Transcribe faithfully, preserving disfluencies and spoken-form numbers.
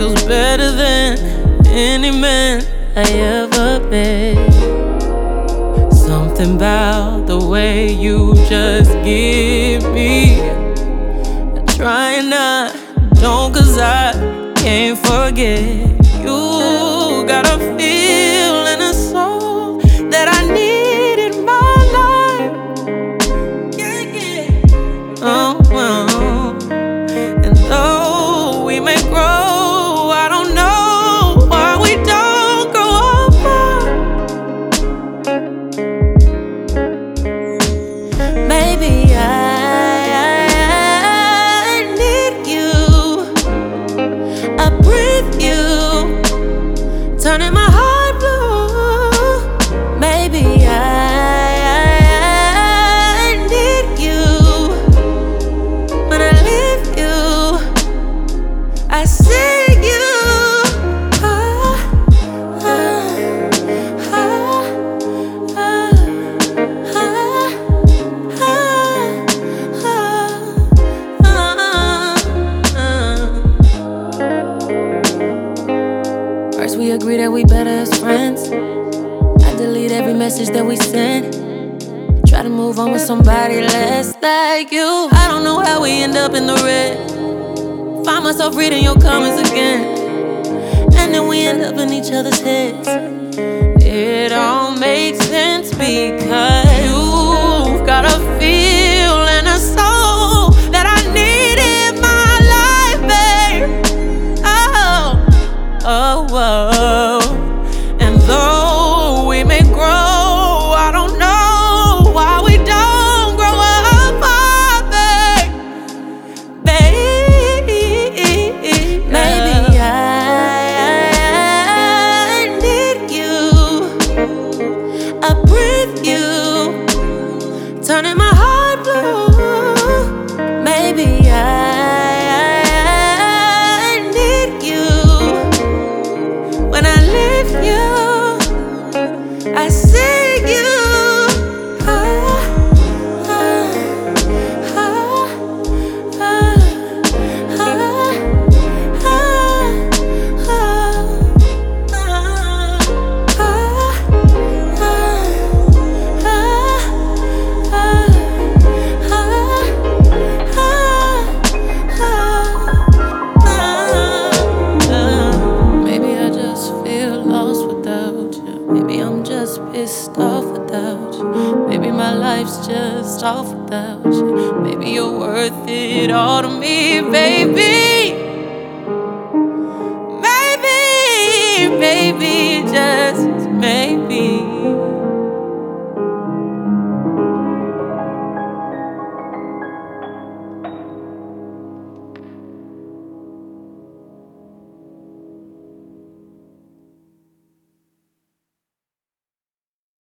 feels better than any man I ever met. Something about the way you just give me. I try and I don't, cause I can't forget. You got a feel and a soul that I need in my life. Yeah, yeah. Oh, oh. And though we may grow, I don't know why we don't grow apart. Maybe I, I, I need you. I breathe you, turning my heart blue. Maybe I, I, I need you. When I leave you, I see you. Ah, ah, ah, ah, ah, ah, ah, ah. First we agree that we better as friends. I delete every message that we send. Try to move on with somebody less like you. I don't know how we end up in the red. Find myself reading your comments again, and then we end up in each other's heads. It all makes sense because you've got a feel and a soul that I need in my life, babe. Oh, oh, oh. And though we may grow, I don't know why we don't grow apart, babe. Babe, maybe I, I need you. I breathe you, turning my heart blue. Maybe I, I need you. When I leave you, I see you. Ah, ah, ah, ah, ah, ah, maybe I just feel lost without you. Maybe I'm just pissed off without you. Maybe my life's just off without you. Maybe you're worth it all to me, baby.